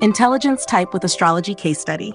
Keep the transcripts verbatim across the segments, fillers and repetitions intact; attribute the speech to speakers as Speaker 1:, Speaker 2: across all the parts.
Speaker 1: Intelligence type with astrology case study.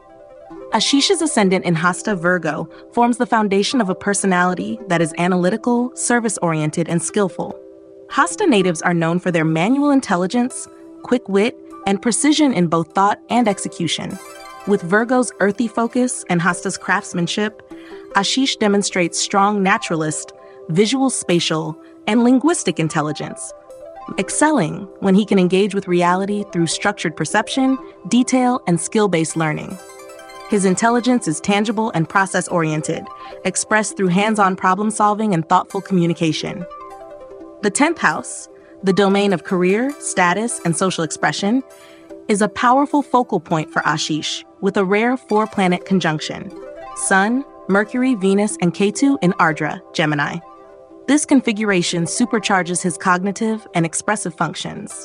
Speaker 1: Ashish's ascendant in Hasta Virgo forms the foundation of a personality that is analytical, service-oriented, and skillful. Hasta natives are known for their manual intelligence, quick wit, and precision in both thought and execution. With Virgo's earthy focus and Hasta's craftsmanship, Ashish demonstrates strong naturalist, visual spatial, and linguistic intelligence, excelling when he can engage with reality through structured perception, detail, and skill-based learning. His intelligence is tangible and process-oriented, expressed through hands-on problem-solving and thoughtful communication. The tenth house, the domain of career, status, and social expression, is a powerful focal point for Ashish, with a rare four-planet conjunction: Sun, Mercury, Venus, and Ketu in Ardra, Gemini. This configuration supercharges his cognitive and expressive functions.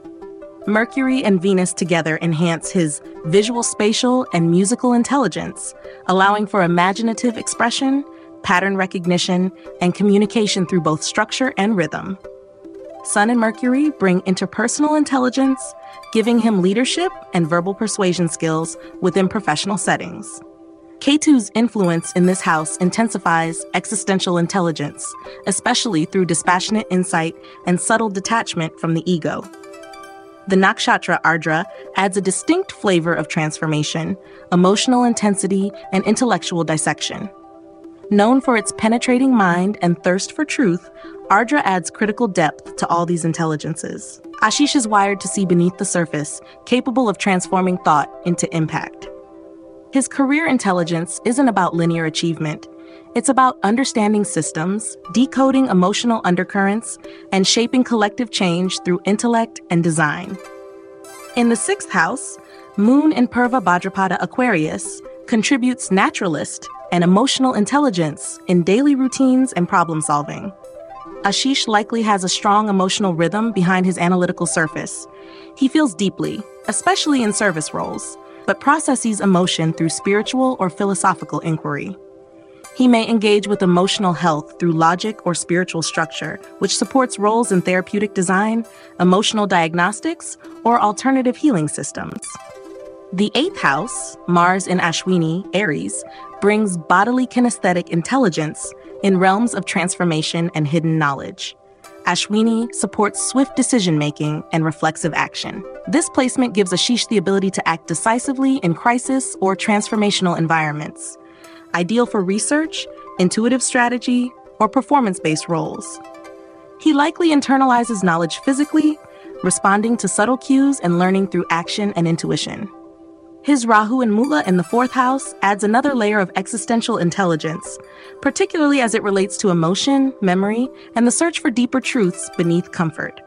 Speaker 1: Mercury and Venus together enhance his visual, spatial, and musical intelligence, allowing for imaginative expression, pattern recognition, and communication through both structure and rhythm. Sun and Mercury bring interpersonal intelligence, giving him leadership and verbal persuasion skills within professional settings. Ketu's influence in this house intensifies existential intelligence, especially through dispassionate insight and subtle detachment from the ego. The nakshatra Ardra adds a distinct flavor of transformation, emotional intensity, and intellectual dissection. Known for its penetrating mind and thirst for truth, Ardra adds critical depth to all these intelligences. Ashish is wired to see beneath the surface, capable of transforming thought into impact. His career intelligence isn't about linear achievement. It's about understanding systems, decoding emotional undercurrents, and shaping collective change through intellect and design. In the sixth house, Moon in Purva Bhadrapada Aquarius contributes naturalist and emotional intelligence in daily routines and problem-solving. Ashish likely has a strong emotional rhythm behind his analytical surface. He feels deeply, especially in service roles, but processes emotion through spiritual or philosophical inquiry. He may engage with emotional health through logic or spiritual structure, which supports roles in therapeutic design, emotional diagnostics, or alternative healing systems. The eighth house, Mars in Ashwini, Aries, brings bodily kinesthetic intelligence in realms of transformation and hidden knowledge. Ashwini supports swift decision-making and reflexive action. This placement gives Ashish the ability to act decisively in crisis or transformational environments, ideal for research, intuitive strategy, or performance-based roles. He likely internalizes knowledge physically, responding to subtle cues and learning through action and intuition. His Rahu and Mula in the fourth house adds another layer of existential intelligence, particularly as it relates to emotion, memory, and the search for deeper truths beneath comfort.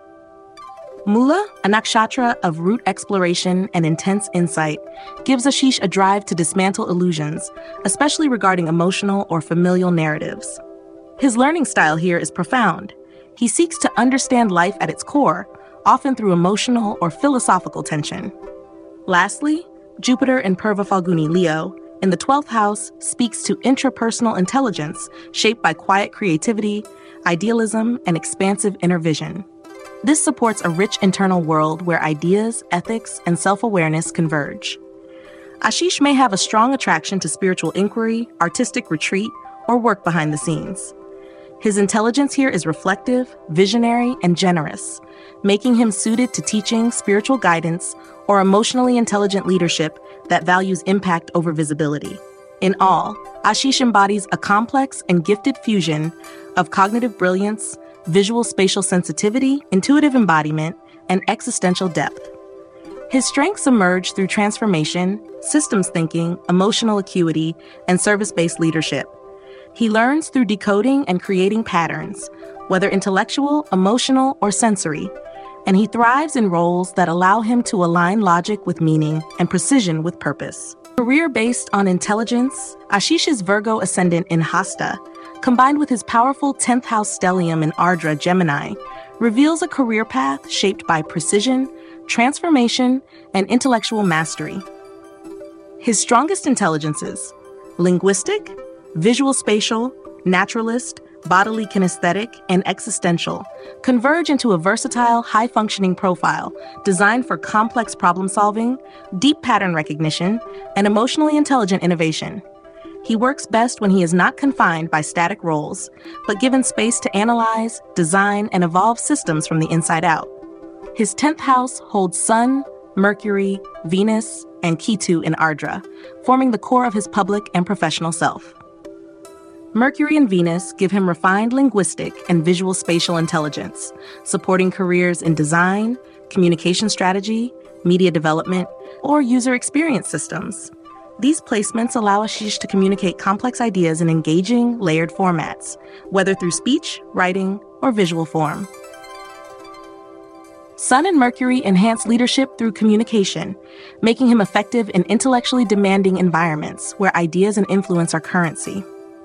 Speaker 1: Mula, a nakshatra of root exploration and intense insight, gives Ashish a drive to dismantle illusions, especially regarding emotional or familial narratives. His learning style here is profound. He seeks to understand life at its core, often through emotional or philosophical tension. Lastly, Jupiter in Purva Falguni Leo, in the twelfth house, speaks to intrapersonal intelligence shaped by quiet creativity, idealism, and expansive inner vision. This supports a rich internal world where ideas, ethics, and self-awareness converge. Ashish may have a strong attraction to spiritual inquiry, artistic retreat, or work behind the scenes. His intelligence here is reflective, visionary, and generous, making him suited to teaching, spiritual guidance, or emotionally intelligent leadership that values impact over visibility. In all, Ashish embodies a complex and gifted fusion of cognitive brilliance, visual spatial sensitivity, intuitive embodiment, and existential depth. His strengths emerge through transformation, systems thinking, emotional acuity, and service-based leadership. He learns through decoding and creating patterns, whether intellectual, emotional, or sensory, and he thrives in roles that allow him to align logic with meaning and precision with purpose. Career based on intelligence, Ashish's Virgo ascendant in Hasta, combined with his powerful tenth house stellium in Ardra, Gemini, reveals a career path shaped by precision, transformation, and intellectual mastery. His strongest intelligences: linguistic, visual spatial, naturalist, bodily kinesthetic, and existential, converge into a versatile, high-functioning profile designed for complex problem-solving, deep pattern recognition, and emotionally intelligent innovation. He works best when he is not confined by static roles, but given space to analyze, design, and evolve systems from the inside out. His tenth house holds Sun, Mercury, Venus, and Ketu in Ardra, forming the core of his public and professional self. Mercury and Venus give him refined linguistic and visual spatial intelligence, supporting careers in design, communication strategy, media development, or user experience systems. These placements allow Ashish to communicate complex ideas in engaging, layered formats, whether through speech, writing, or visual form. Sun and Mercury enhance leadership through communication, making him effective in intellectually demanding environments where ideas and influence are currency.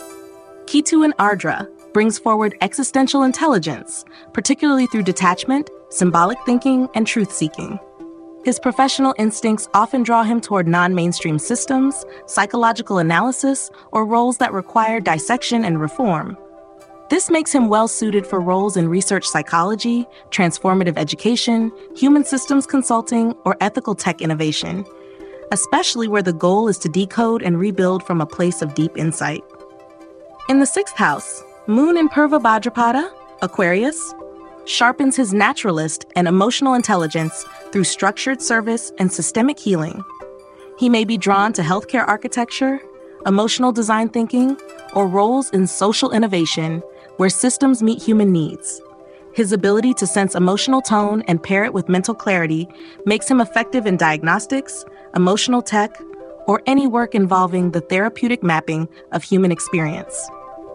Speaker 1: Ketu in Ardra brings forward existential intelligence, particularly through detachment, symbolic thinking, and truth-seeking. His professional instincts often draw him toward non-mainstream systems, psychological analysis, or roles that require dissection and reform. This makes him well-suited for roles in research psychology, transformative education, human systems consulting, or ethical tech innovation, especially where the goal is to decode and rebuild from a place of deep insight. In the sixth house, Moon in Purva Bhadrapada, Aquarius, sharpens his naturalist and emotional intelligence through structured service and systemic healing. He may be drawn to healthcare architecture, emotional design thinking, or roles in social innovation where systems meet human needs. His ability to sense emotional tone and pair it with mental clarity makes him effective in diagnostics, emotional tech, or any work involving the therapeutic mapping of human experience.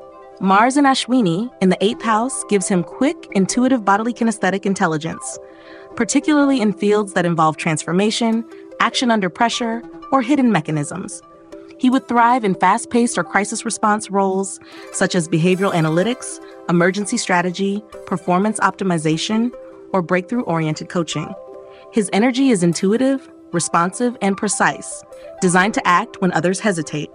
Speaker 1: Mars in Ashwini in the eighth house gives him quick, intuitive bodily kinesthetic intelligence, particularly in fields that involve transformation, action under pressure, or hidden mechanisms. He would thrive in fast-paced or crisis response roles such as behavioral analytics, emergency strategy, performance optimization, or breakthrough-oriented coaching. His energy is intuitive, responsive, and precise, designed to act when others hesitate.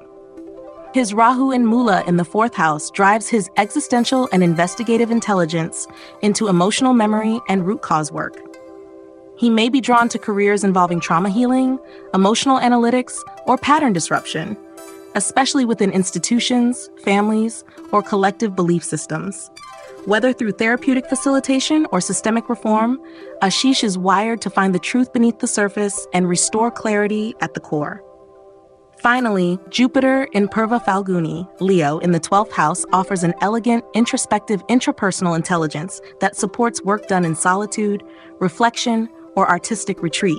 Speaker 1: His Rahu in Mula in the fourth house drives his existential and investigative intelligence into emotional memory and root cause work. He may be drawn to careers involving trauma healing, emotional analytics, or pattern disruption, especially within institutions, families, or collective belief systems. Whether through therapeutic facilitation or systemic reform, Ashish is wired to find the truth beneath the surface and restore clarity at the core. Finally, Jupiter in Purva Falguni, Leo, in the twelfth house offers an elegant, introspective, intrapersonal intelligence that supports work done in solitude, reflection, or artistic retreat.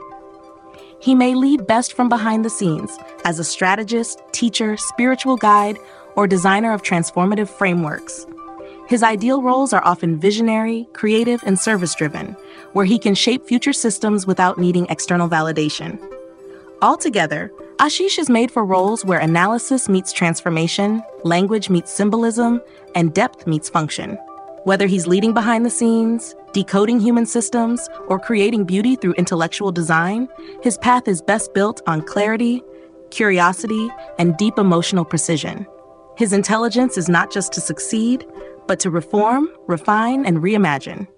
Speaker 1: He may lead best from behind the scenes as a strategist, teacher, spiritual guide, or designer of transformative frameworks. His ideal roles are often visionary, creative, and service-driven, where he can shape future systems without needing external validation. Altogether, Ashish is made for roles where analysis meets transformation, language meets symbolism, and depth meets function. Whether he's leading behind the scenes, decoding human systems, or creating beauty through intellectual design, his path is best built on clarity, curiosity, and deep emotional precision. His intelligence is not just to succeed, but to reform, refine, and reimagine.